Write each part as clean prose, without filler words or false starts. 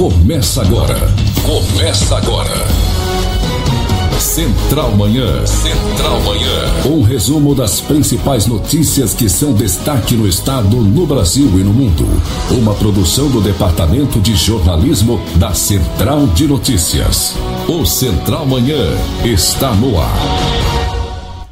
Começa agora. Central Manhã. Central Manhã. Um resumo das principais notícias que são destaque no estado, no Brasil e no mundo. Uma produção do Departamento de Jornalismo da Central de Notícias. O Central Manhã está no ar.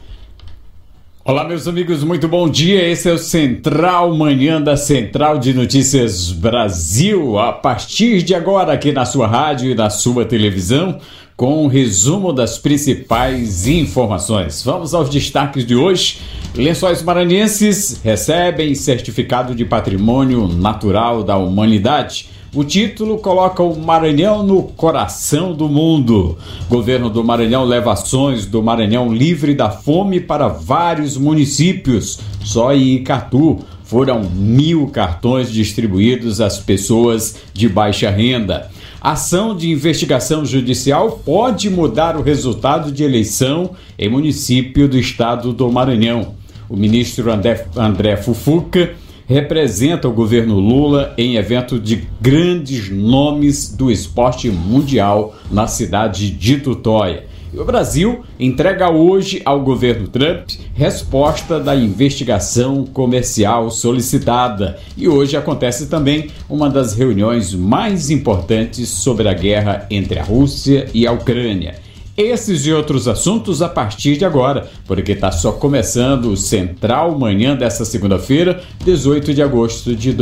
Olá, meus amigos, muito bom dia. Esse é o Central Manhã da Central de Notícias Brasil. A partir de agora, aqui na sua rádio e na sua televisão, com um resumo das principais informações. Vamos aos destaques de hoje. Lençóis Maranhenses recebem certificado de patrimônio natural da humanidade. O título coloca o Maranhão no coração do mundo. Governo do Maranhão leva ações do Maranhão livre da fome para vários municípios. Só em Icatu foram 1.000 cartões distribuídos às pessoas de baixa renda. Ação de investigação judicial pode mudar o resultado de eleição em município do estado do Maranhão. O ministro André Fufuca representa o governo Lula em evento de grandes nomes do esporte mundial na cidade de Tutóia. E o Brasil entrega hoje ao governo Trump resposta da investigação comercial solicitada. E hoje acontece também uma das reuniões mais importantes sobre a guerra entre a Rússia e a Ucrânia. Esses e outros assuntos a partir de agora, porque está só começando o Central Manhã dessa segunda-feira, 18 de agosto de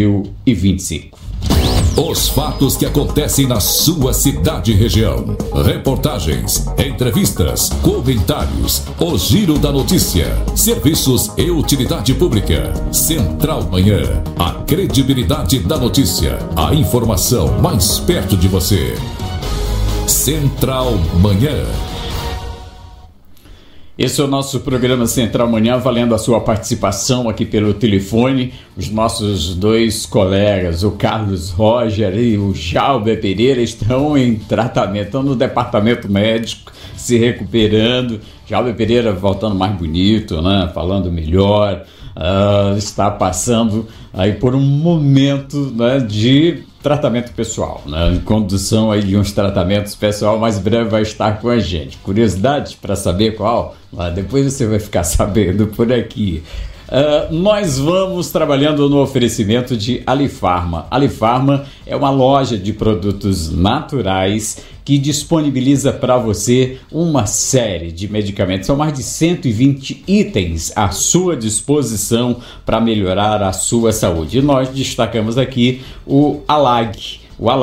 2025. Os fatos que acontecem na sua cidade e região. Reportagens, entrevistas, comentários, o giro da notícia, serviços e utilidade pública. Central Manhã, a credibilidade da notícia, a informação mais perto de você. Central Manhã. Esse é o nosso programa Central Manhã, valendo a sua participação aqui pelo telefone. Os nossos dois colegas, o Carlos Roger e o Jalber Pereira, estão em tratamento, estão no departamento médico, se recuperando. Jalber Pereira voltando mais bonito, né? Falando melhor, está passando aí por um momento, né, de tratamento pessoal, né? Em condução aí de uns tratamentos pessoal, mais breve vai estar com a gente. Curiosidade para saber qual? Depois você vai ficar sabendo por aqui. Nós vamos trabalhando no oferecimento de Alifarma. Alifarma é uma loja de produtos naturais que disponibiliza para você uma série de medicamentos. São mais de 120 itens à sua disposição para melhorar a sua saúde. E nós destacamos aqui o Alag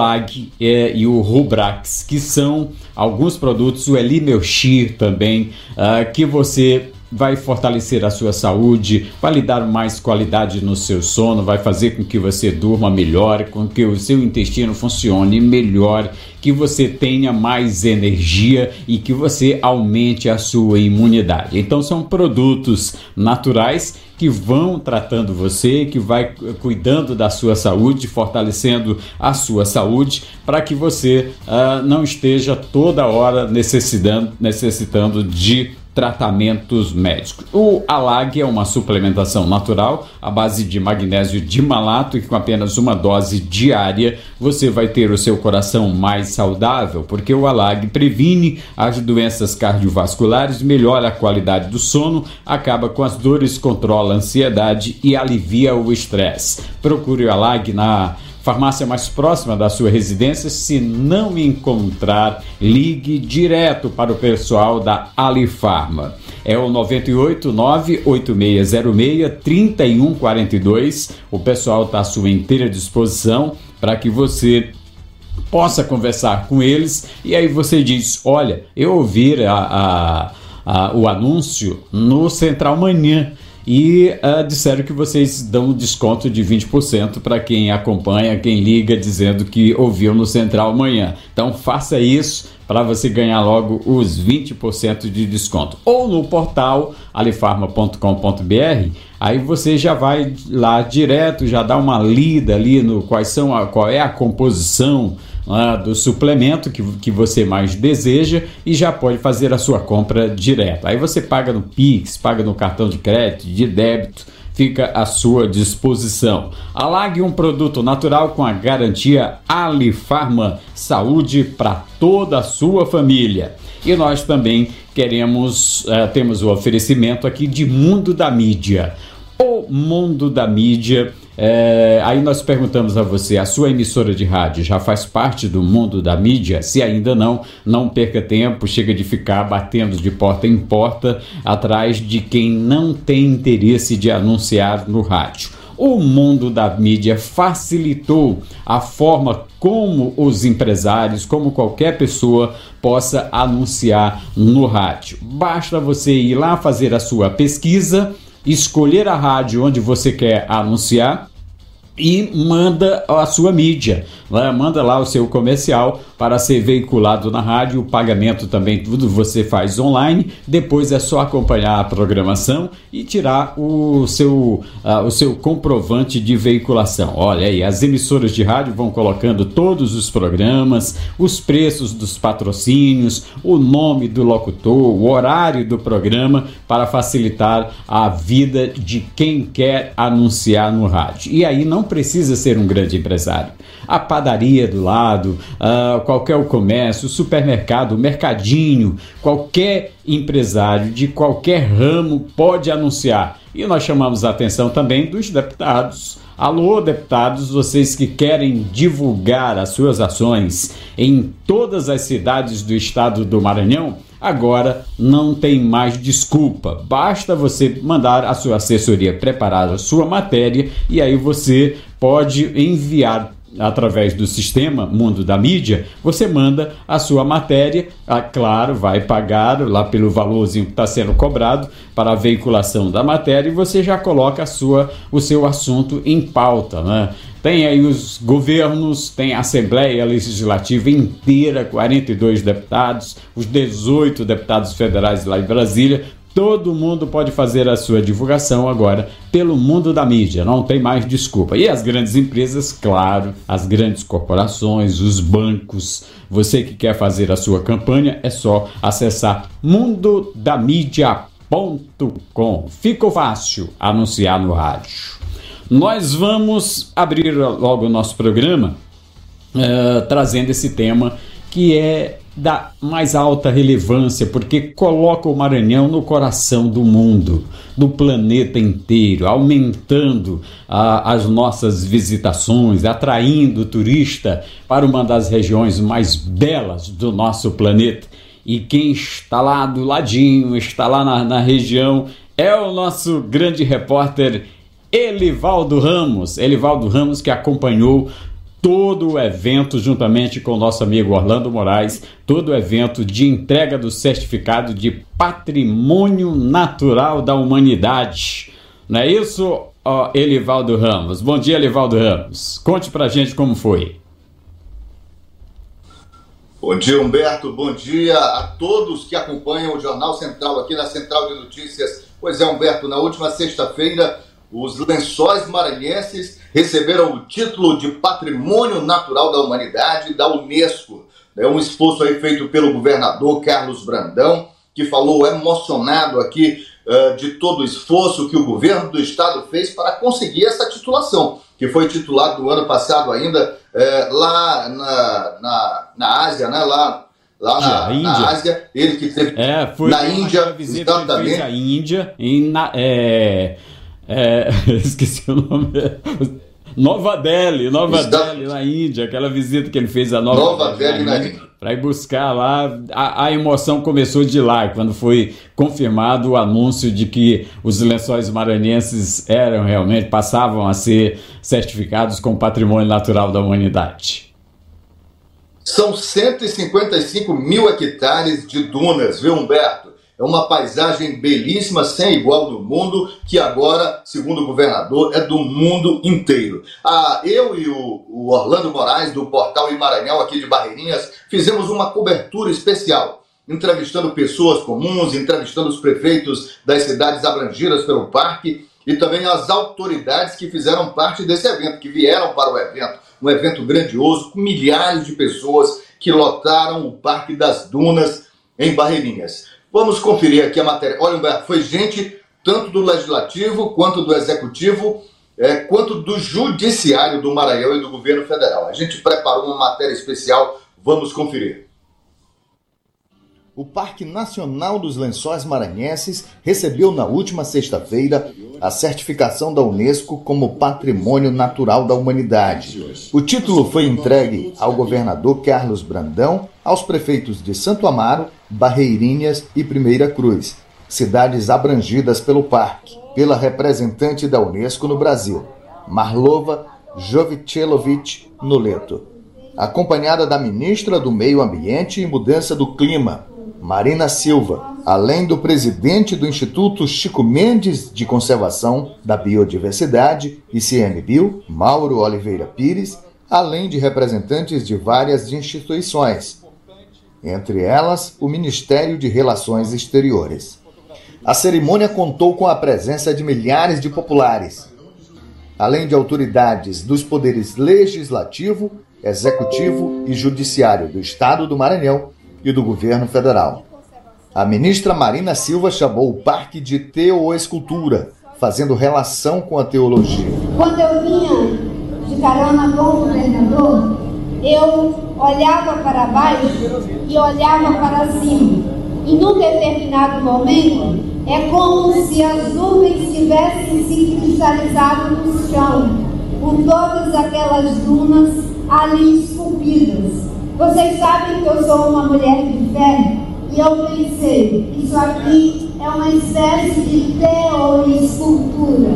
e o Rubrax, que são alguns produtos, o Elimelchir também, que você vai fortalecer a sua saúde, vai lhe dar mais qualidade no seu sono, vai fazer com que você durma melhor, com que o seu intestino funcione melhor, que você tenha mais energia e que você aumente a sua imunidade. Então são produtos naturais que vão tratando você, que vai cuidando da sua saúde, fortalecendo a sua saúde, para que você não esteja toda hora necessitando de tratamentos médicos. O Alag é uma suplementação natural à base de magnésio dimalato e com apenas uma dose diária você vai ter o seu coração mais saudável, porque o Alag previne as doenças cardiovasculares, melhora a qualidade do sono, acaba com as dores, controla a ansiedade e alivia o estresse. Procure o Alag na farmácia mais próxima da sua residência. Se não encontrar, ligue direto para o pessoal da Alifarma. É o 989-8606-3142. O pessoal está à sua inteira disposição para que você possa conversar com eles. E aí você diz: olha, eu ouvi o anúncio no Central Manhã e disseram que vocês dão um desconto de 20% para quem acompanha, quem liga, dizendo que ouviu no Central Manhã. Então faça isso para você ganhar logo os 20% de desconto. Ou no portal alifarma.com.br, aí você já vai lá direto, já dá uma lida ali no qual é a composição do suplemento que você mais deseja e já pode fazer a sua compra direta. Aí você paga no Pix, paga no cartão de crédito, de débito, fica à sua disposição. Alag, um produto natural com a garantia Alifarma, saúde para toda a sua família. E nós também temos o oferecimento aqui de Mundo da Mídia. O Mundo da Mídia, aí nós perguntamos a você, a sua emissora de rádio já faz parte do Mundo da Mídia? Se ainda não perca tempo, chega de ficar batendo de porta em porta atrás de quem não tem interesse de anunciar no rádio. O Mundo da Mídia facilitou a forma como os empresários, como qualquer pessoa, possa anunciar no rádio. Basta você ir lá fazer a sua pesquisa, escolher a rádio onde você quer anunciar e manda a sua mídia, né? Manda lá o seu comercial para ser veiculado na rádio. O pagamento também, tudo você faz online. Depois é só acompanhar a programação e tirar o seu comprovante de veiculação. Olha aí, as emissoras de rádio vão colocando todos os programas, os preços dos patrocínios, o nome do locutor, o horário do programa, para facilitar a vida de quem quer anunciar no rádio. E aí não precisa ser um grande empresário. A padaria do lado, qualquer comércio, o supermercado, o mercadinho, qualquer empresário de qualquer ramo pode anunciar. E nós chamamos a atenção também dos deputados. Alô, deputados, vocês que querem divulgar as suas ações em todas as cidades do estado do Maranhão, agora não tem mais desculpa. Basta você mandar a sua assessoria preparar a sua matéria e aí você pode enviar através do sistema Mundo da Mídia. Você manda a sua matéria, claro, vai pagar lá pelo valorzinho que está sendo cobrado para a veiculação da matéria e você já coloca o seu assunto em pauta, né? Tem aí os governos, tem a Assembleia Legislativa inteira, 42 deputados, os 18 deputados federais lá em Brasília. Todo mundo pode fazer a sua divulgação agora pelo Mundo da Mídia, não tem mais desculpa. E as grandes empresas, claro, as grandes corporações, os bancos, você que quer fazer a sua campanha, é só acessar mundodamídia.com. Ficou fácil anunciar no rádio. Nós vamos abrir logo o nosso programa trazendo esse tema que é da mais alta relevância, porque coloca o Maranhão no coração do mundo, do planeta inteiro, aumentando as nossas visitações, atraindo o turista para uma das regiões mais belas do nosso planeta. E quem está lá do ladinho, está lá na região, é o nosso grande repórter Elivaldo Ramos. Elivaldo Ramos, que acompanhou todo o evento, juntamente com o nosso amigo Orlando Moraes, todo o evento de entrega do certificado de Patrimônio Natural da Humanidade. Não é isso, Elivaldo Ramos? Bom dia, Elivaldo Ramos. Conte pra gente como foi. Bom dia, Humberto. Bom dia a todos que acompanham o Jornal Central aqui na Central de Notícias. Pois é, Humberto, na última sexta-feira, os Lençóis Maranhenses receberam o título de Patrimônio Natural da Humanidade da Unesco. É um esforço aí feito pelo governador Carlos Brandão, que falou emocionado aqui de todo o esforço que o governo do estado fez para conseguir essa titulação, que foi titulado no ano passado ainda lá na Ásia, né? Lá na Ásia, ele que teve na Índia, exatamente. Ele fez a Índia esqueci o nome. Nova Delhi, na Índia, aquela visita que ele fez a Nova Delhi na Índia, para ir buscar lá. A emoção começou de lá, quando foi confirmado o anúncio de que os Lençóis Maranhenses passavam a ser certificados como Patrimônio Natural da Humanidade. São 155 mil hectares de dunas, viu, Humberto? É uma paisagem belíssima, sem igual no mundo, que agora, segundo o governador, é do mundo inteiro. Eu e o Orlando Moraes, do Portal Maranhão, aqui de Barreirinhas, fizemos uma cobertura especial, entrevistando pessoas comuns, entrevistando os prefeitos das cidades abrangidas pelo parque e também as autoridades que fizeram parte desse evento, que vieram para o evento. Um evento grandioso, com milhares de pessoas que lotaram o Parque das Dunas em Barreirinhas. Vamos conferir aqui a matéria. Olha, Humberto, foi gente tanto do Legislativo, quanto do Executivo, quanto do Judiciário do Maranhão e do Governo Federal. A gente preparou uma matéria especial, vamos conferir. O Parque Nacional dos Lençóis Maranhenses recebeu na última sexta-feira a certificação da Unesco como Patrimônio Natural da Humanidade. O título foi entregue ao governador Carlos Brandão, aos prefeitos de Santo Amaro, Barreirinhas e Primeira Cruz, cidades abrangidas pelo parque, pela representante da Unesco no Brasil, Marlova Jovicelovic Noleto, acompanhada da ministra do Meio Ambiente e Mudança do Clima, Marina Silva, além do presidente do Instituto Chico Mendes de Conservação da Biodiversidade, ICMBio, Mauro Oliveira Pires, além de representantes de várias instituições, entre elas o Ministério de Relações Exteriores. A cerimônia contou com a presença de milhares de populares, além de autoridades dos poderes legislativo, executivo e judiciário do Estado do Maranhão e do Governo Federal. A ministra Marina Silva chamou o parque de teoescultura, fazendo relação com a teologia. Quando eu vinha de carona com o governador, eu olhava para baixo e olhava para cima. E num determinado momento, é como se as nuvens tivessem se cristalizado no chão, com todas aquelas dunas ali esculpidas. Vocês sabem que eu sou uma mulher de fé e eu pensei, isso aqui é uma espécie de teoescultura,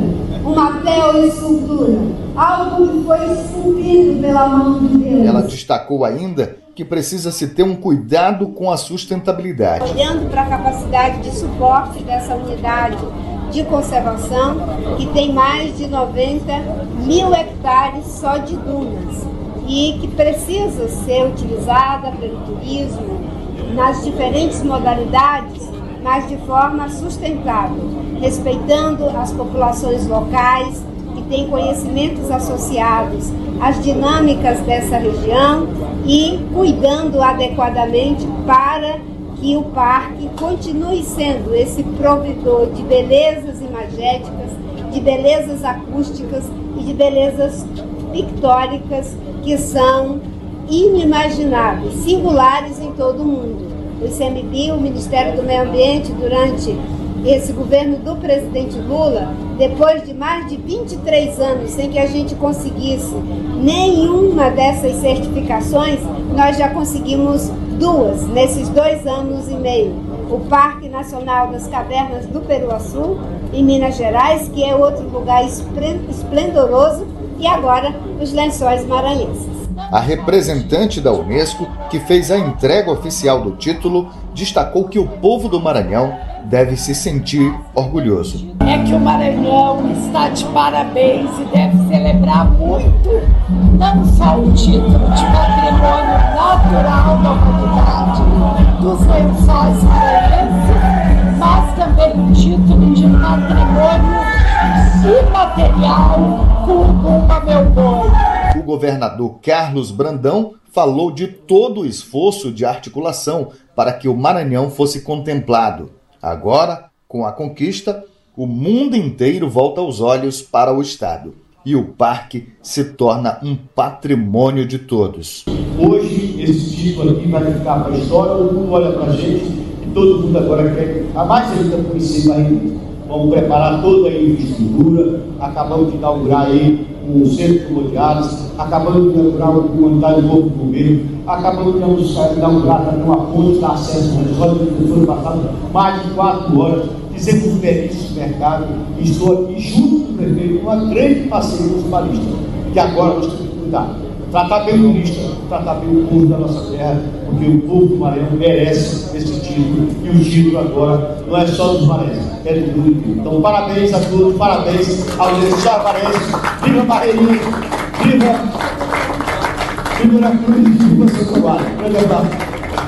algo que foi esculpido pela mão de Deus. Ela destacou ainda que precisa se ter um cuidado com a sustentabilidade. Olhando para a capacidade de suporte dessa unidade de conservação, que tem mais de 90 mil hectares só de dunas, e que precisa ser utilizada pelo turismo nas diferentes modalidades, mas de forma sustentável, respeitando as populações locais que têm conhecimentos associados às dinâmicas dessa região e cuidando adequadamente para que o parque continue sendo esse provedor de belezas imagéticas, de belezas acústicas e de belezas pictóricas que são inimagináveis, singulares em todo o mundo. O ICMBio, o Ministério do Meio Ambiente, durante esse governo do presidente Lula, depois de mais de 23 anos sem que a gente conseguisse nenhuma dessas certificações, nós já conseguimos duas nesses 2 anos e meio. O Parque Nacional das Cavernas do Peruaçu, em Minas Gerais, que é outro lugar esplendoroso, e agora os Lençóis Maranhenses. A representante da Unesco, que fez a entrega oficial do título, destacou que o povo do Maranhão deve se sentir orgulhoso. É que o Maranhão está de parabéns e deve celebrar muito, não só o título de patrimônio natural da humanidade dos Lençóis Maranhenses, mas também o título de patrimônio imaterial Curumbá Meu Boi. O governador Carlos Brandão falou de todo o esforço de articulação para que o Maranhão fosse contemplado. Agora, com a conquista, o mundo inteiro volta os olhos para o estado e o parque se torna um patrimônio de todos. Hoje, esse título aqui vai ficar para a história, o mundo olha para a gente e todo mundo agora quer a mais ainda conhecer Maranhão. Vamos preparar toda a infraestrutura, acabamos de inaugurar aí um centro de mobiliários, acabamos de inaugurar uma unidade do Corpo de Bombeiro, acabamos de inaugurar também uma ponte de acesso às escolas, que foram passadas mais de 4 horas, fizemos um belíssimo mercado, e estou aqui junto com o prefeito, com uma grande parceria com os maristas, e agora nós temos que cuidar. Tratar bem o turista, tratar bem o povo da nossa terra, porque o povo do Maranhão merece esse título, e o título agora não é só dos maranhenses, é do mundo. Então, parabéns a todos, parabéns aos Lençóis Maranhenses, viva Barreirinha, viva Primeira Cruz, viva Santo Amaro. Grande abraço.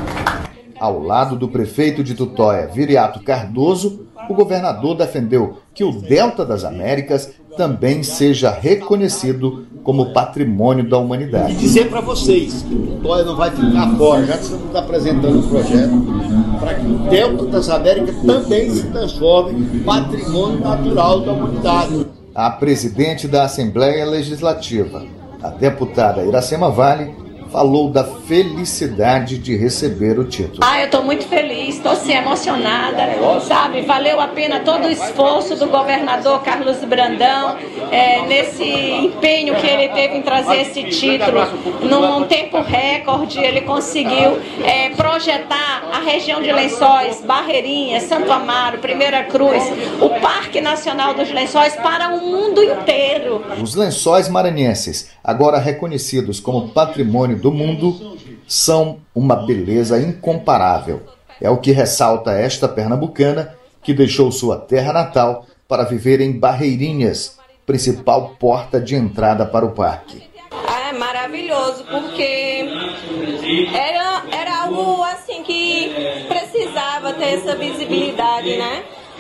Ao lado do prefeito de Tutóia, Viriato Cardoso, o governador defendeu que o Delta das Américas também seja reconhecido como patrimônio da humanidade. E dizer para vocês que o Vitória não vai ficar fora, já que estamos apresentando um projeto para que o Delta das Américas também se transforme em patrimônio natural da humanidade. A presidente da Assembleia Legislativa, a deputada Iracema Vale, falou da felicidade de receber o título. Eu estou muito feliz, estou assim, emocionada, sabe? Valeu a pena todo o esforço do governador Carlos Brandão, nesse empenho que ele teve em trazer esse título. Num tempo recorde, ele conseguiu projetar a região de Lençóis, Barreirinhas, Santo Amaro, Primeira Cruz, o Parque Nacional dos Lençóis para o mundo inteiro. Os Lençóis Maranhenses, agora reconhecidos como patrimônio do mundo, são uma beleza incomparável. É o que ressalta esta pernambucana que deixou sua terra natal para viver em Barreirinhas, principal porta de entrada para o parque. É maravilhoso, porque era algo assim que precisava ter essa visibilidade, né?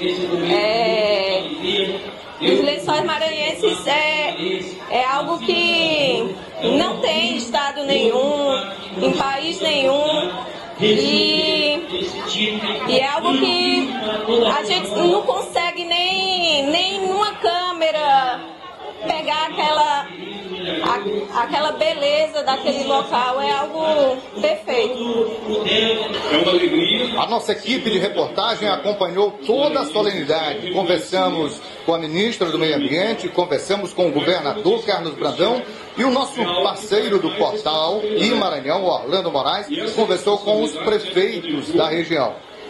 Os Lençóis Maranhenses é algo que não tem estado nenhum, em país nenhum, e é algo que a gente não consegue nem numa câmera pegar aquela beleza daquele local. É algo perfeito. A nossa equipe de reportagem acompanhou toda a solenidade. Conversamos com a ministra do Meio Ambiente, conversamos com o governador Carlos Brandão e o nosso parceiro do portal e Maranhão, Orlando Moraes, conversou com os prefeitos da região.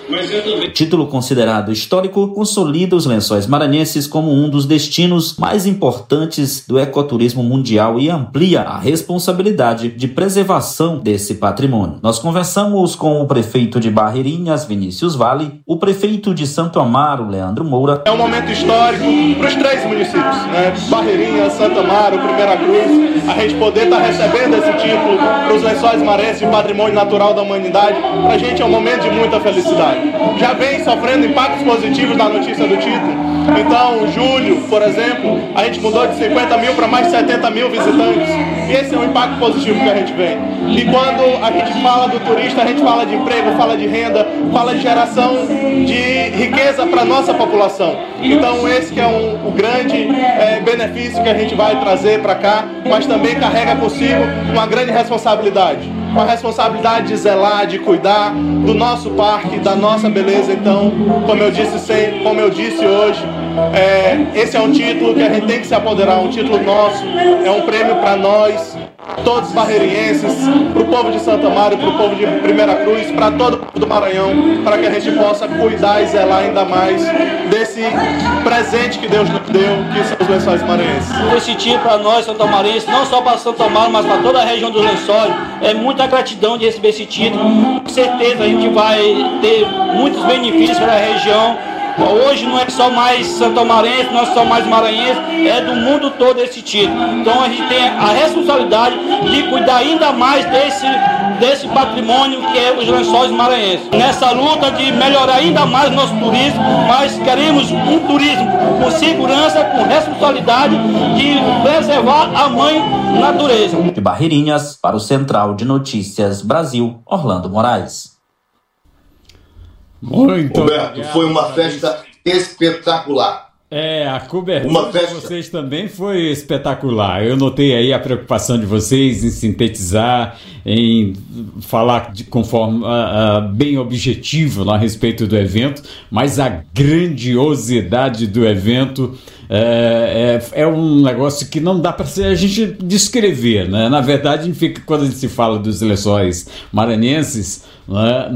Título considerado histórico consolida os Lençóis Maranhenses como um dos destinos mais importantes do ecoturismo mundial e amplia a responsabilidade de preservação desse patrimônio. Nós conversamos com o prefeito de Barreirinhas, Vinícius Vale, o prefeito de Santo Amaro, Leandro Moura. É um momento histórico para os 3 municípios, né? Barreirinhas, Santo Amaro, Primeira Cruz, a gente poder estar recebendo esse título para os Lençóis Maranhenses de Patrimônio Natural da Humanidade. Para a gente é um momento de muita felicidade. Já vem sofrendo impactos positivos da notícia do título. Então, julho, por exemplo, a gente mudou de 50 mil para mais de 70 mil visitantes. E esse é um impacto positivo que a gente vem. E quando a gente fala do turista, a gente fala de emprego, fala de renda, fala de geração de riqueza para a nossa população. Então, esse que é o grande benefício que a gente vai trazer para cá, mas também carrega consigo uma grande responsabilidade. Uma responsabilidade de zelar, de cuidar do nosso parque, da nossa beleza. Então, como eu disse hoje, esse é um título que a gente tem que se apoderar, um título nosso, é um prêmio para nós, todos os barreirenses, para o povo de Santo Amaro, para o povo de Primeira Cruz, para todo o povo do Maranhão, para que a gente possa cuidar e zelar ainda mais desse presente que Deus nos deu, que são os Lençóis Maranhenses. Esse título para nós, Santo Amarense, não só para Santo Amaro, mas para toda a região dos Lençóis, é muita gratidão de receber esse título. Com certeza a gente vai ter muitos benefícios para a região. Hoje não é só mais santomarense, não é só mais maranhense, é do mundo todo esse título. Então a gente tem a responsabilidade de cuidar ainda mais desse patrimônio que é os Lençóis Maranhenses. Nessa luta de melhorar ainda mais o nosso turismo, mas queremos um turismo com segurança, com responsabilidade de preservar a mãe natureza. De Barreirinhas, para o Central de Notícias Brasil, Orlando Moraes. Muito Roberto, obrigado. Foi uma festa espetacular. A cobertura de vocês também foi espetacular. Eu notei aí a preocupação de vocês em sintetizar, em falar conforme bem objetivo a respeito do evento, mas a grandiosidade do evento é um negócio que não dá para a gente descrever, né? Na verdade, quando a gente se fala dos Lençóis Maranhenses, né,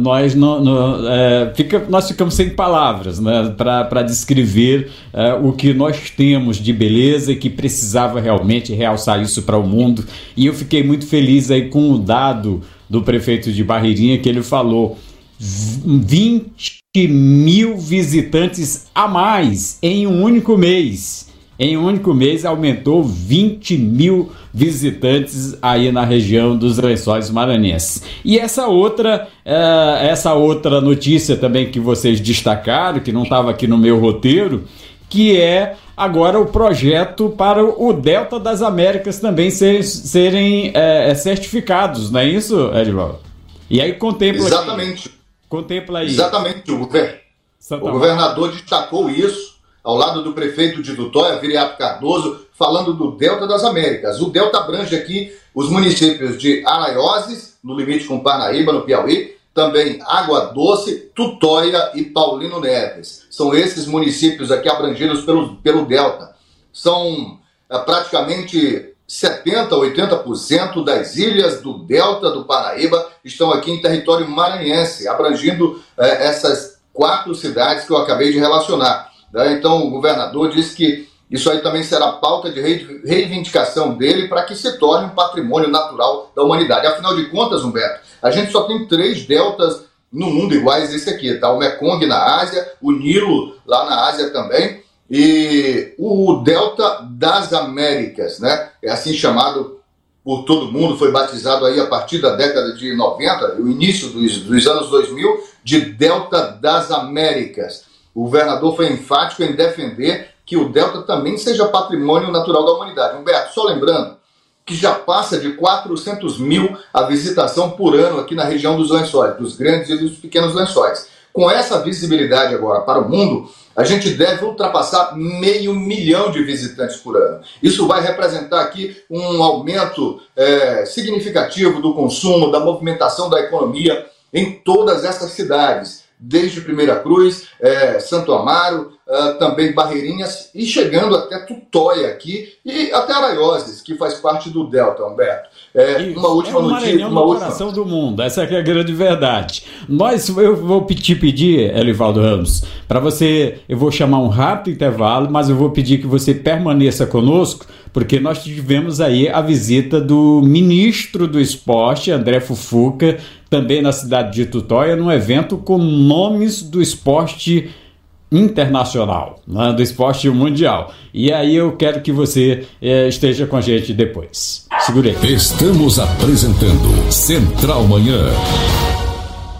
nós ficamos sem palavras, né, para descrever o que nós temos de beleza e que precisava realmente realçar isso para o mundo. E eu fiquei muito feliz aí com o dado do prefeito de Barreirinha, que ele falou 20 mil visitantes a mais em um único mês. Em um único mês aumentou 20 mil visitantes aí na região dos Lençóis Maranhenses. E essa outra notícia também que vocês destacaram, que não estava aqui no meu roteiro, que é agora o projeto para o Delta das Américas também serem certificados, não é isso, Edivaldo? E aí contempla... Exatamente. Contempla aí. Exatamente. O governador destacou isso ao lado do prefeito de Tutóia, Viriato Cardoso, falando do Delta das Américas. O Delta abrange aqui os municípios de Araioses, no limite com Parnaíba, no Piauí, também Água Doce, Tutóia e Paulino Neves. São esses municípios aqui abrangidos pelo Delta. São praticamente 70% a 80% das ilhas do Delta do Parnaíba estão aqui em território maranhense, abrangindo essas 4 cidades que eu acabei de relacionar. Então o governador disse que isso aí também será pauta de reivindicação dele para que se torne um patrimônio natural da humanidade. Afinal de contas, Humberto, a gente só tem 3 deltas no mundo iguais a esse aqui, tá? O Mekong na Ásia, o Nilo lá na Ásia também, e o Delta das Américas, né? É assim chamado por todo mundo, foi batizado aí a partir da década de 90, o início dos anos 2000, de Delta das Américas. O governador foi enfático em defender que o Delta também seja patrimônio natural da humanidade. Humberto, só lembrando que já passa de 400 mil a visitação por ano aqui na região dos Lençóis, dos grandes e dos pequenos lençóis. Com essa visibilidade agora para o mundo, a gente deve ultrapassar 500 mil de visitantes por ano. Isso vai representar aqui um aumento significativo do consumo, da movimentação da economia em todas essas cidades, desde Primeira Cruz, Santo Amaro, também Barreirinhas e chegando até Tutóia aqui e até Araioses, que faz parte do Delta, Humberto. Uma última notícia. Uma coração do mundo, essa é a grande verdade. Eu vou te pedir, Elivaldo Ramos, para você, eu vou chamar um rápido intervalo, mas eu vou pedir que você permaneça conosco, porque nós tivemos aí a visita do ministro do esporte, André Fufuca, também na cidade de Tutóia, num evento com nomes do esporte internacional, né, do esporte mundial. E aí eu quero que você esteja com a gente depois. Segure aí. Estamos apresentando Central Manhã.